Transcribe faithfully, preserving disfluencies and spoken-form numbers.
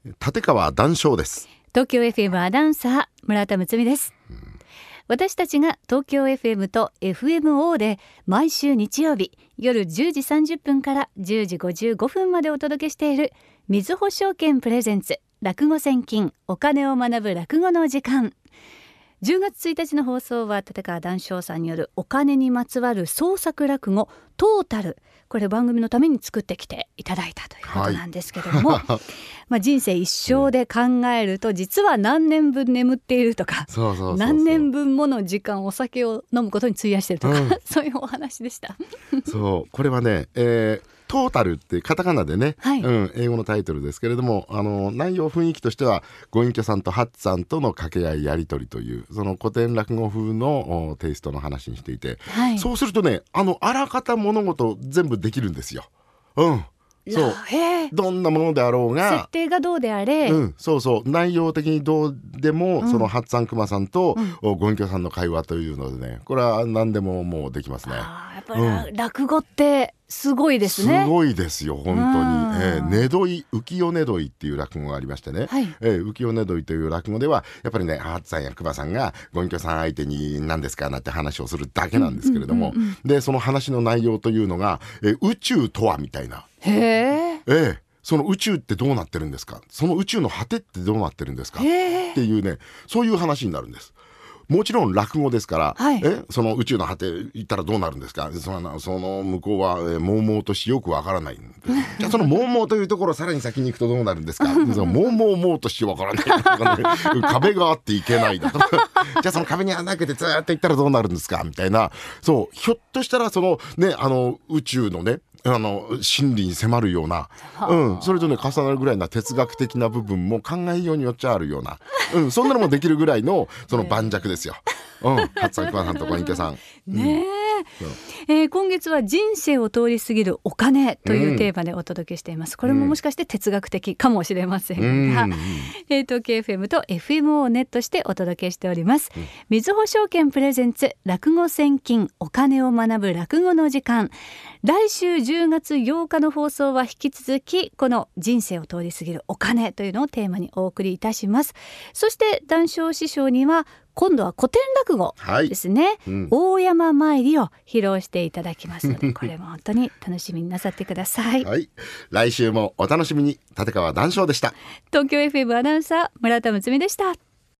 立川談笑です。 東京 エフエム アナウンサー村田睦美です、うん、私たちが東京 エフエム と エフエムオー で毎週日曜日夜じゅうじさんじゅっぷんからじゅうじごじゅうごふんまでお届けしているみずほ証券プレゼンツ落語千金お金を学ぶ落語の時間。じゅうがつついたちの放送は立川談笑さんによるお金にまつわる創作落語トータル、これ番組のために作ってきていただいたということなんですけども、はいまあ、人生一生で考えると実は何年分眠っているとか、 そうそうそうそう、 何年分もの時間お酒を飲むことに費やしているとか、うん、そういうお話でしたそうこれはね、えートータルってカタカナでね、はいうん、英語のタイトルですけれども、あの内容雰囲気としてはご隠居さんとハッツさんとの掛け合いやり取りというその古典落語風のテイストの話にしていて、はい、そうするとね、あのあらかた物事全部できるんですよ。うんそうどんなものであろうが設定がどうであれ、 うん、そうそう内容的にどうでも、うん、そのハッツさんクマさんと、うん、ご隠居さんの会話というのでね、これは何でももうできますね。 あやっぱり、うん、落語ってすごいですね。 すごいですよ本当に、えー、ねどい浮世ねどいっていう落語がありましてね、はいえー、浮世ねどいという落語ではやっぱりねハッツさんやクマさんがご隠居さん相手に何ですかなんて話をするだけなんですけれども、うんうんうんうん、でその話の内容というのが、えー、宇宙とはみたいなへえええ、その宇宙ってどうなってるんですか、その宇宙の果てってどうなってるんですかっていうね、そういう話になるんです。もちろん落語ですから、はい、えその宇宙の果て行ったらどうなるんですか、その、その向こうは、えー、悶々としよくわからないじゃあその悶々というところさらに先に行くとどうなるんですかその悶々悶としてわからないとか、ね、壁があっていけないだとかじゃあその壁に穴開けてずーっと行ったらどうなるんですかみたいな、そうひょっとしたらそのねあの宇宙のねあの真理に迫るような、うん、それとね重なるぐらいな哲学的な部分も考えようによっちゃあるような、うん、そんなのもできるぐらいのその盤石ですよ、うん、ハッツさんクマさんとご隠居さんねえ、うんえー、今月は人生を通り過ぎるお金というテーマでお届けしています、うん、これももしかして哲学的かもしれませんが、うんえー、東京 エフエム と エフエムオー をネットしてお届けしております、うん、みずほ証券プレゼンツ落語千金お金を学ぶ落語の時間。来週じゅうがつようかの放送は引き続きこの人生を通り過ぎるお金というのをテーマにお送りいたします。そして談笑師匠には今度は古典落語ですね、はいうん、大山参りを披露していただきますのでこれも本当に楽しみになさってください、 はい、来週もお楽しみに。立川談笑でした。 東京 エフエム アナウンサー村田睦美でした。